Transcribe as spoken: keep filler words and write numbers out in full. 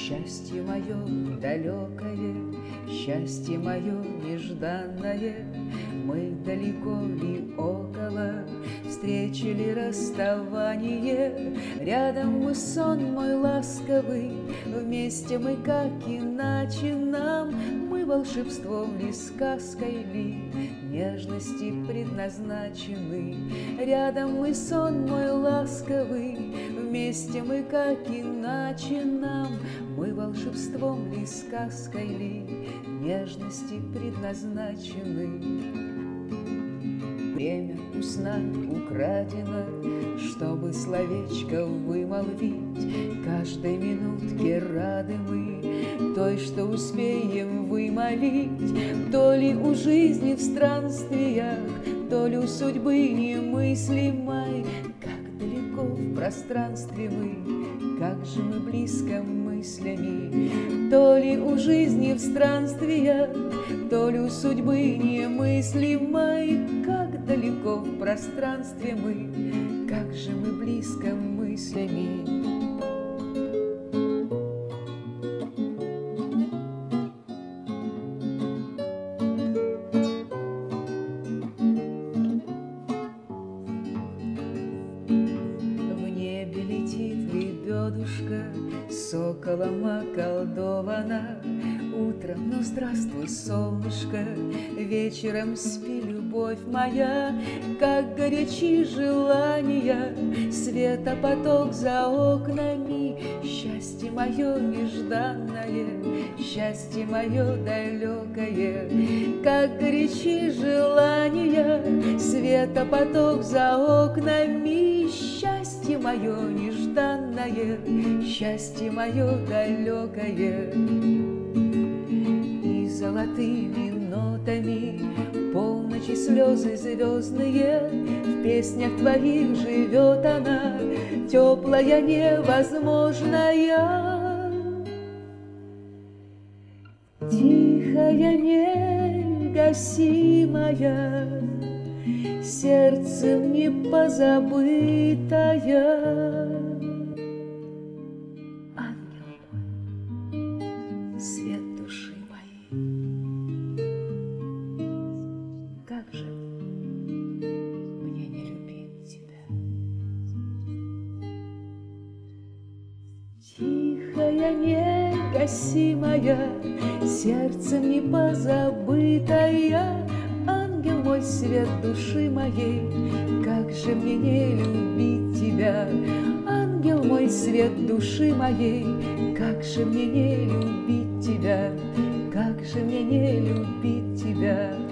Счастье мое далекое, счастье мое нежданное, мы далеко ли около, встречи ли расставание, рядом мы сон мой ласковый, вместе мы как иначе нам, мы волшебством ли, сказкой ли, нежности предназначены, рядом мы сон мой ласковый, вместе мы как иначе нам, мы волшебством ли, сказкой ли, нежности предназначены. Время у сна украдено, чтобы словечко вымолвить, каждой минутке рады мы той, что успеем вымолить, то ли у жизни в странствиях, то ли у судьбы немыслимой, как далеко в пространстве мы, как же мы близко мыслями, то ли у жизни в странствиях, то ли у судьбы немыслимой, как далеко в пространстве мы, как же мы близко мыслями. Лебедушка соколом околдована, утром, ну здравствуй, солнышко, вечером спи, любовь моя, как горячи желания, света поток за окнами, счастье мое нежданное, счастье мое далекое, как горячи желания, света поток за окнами, счастье мое нежданное, счастье мое далекое. И золотыми нотами полночи слезы звездные, в песнях твоих живет она, теплая, невозможная, тихая, негасимая, сердцем не позабытая. Ангел мой, свет души моей, как же мне не любить тебя? Тихая, негасимая, сердцем не позабытая, ангел мой, свет души моей, как же мне не любить тебя? Ангел мой, свет души моей, как же мне не любить тебя? Как же мне не любить тебя?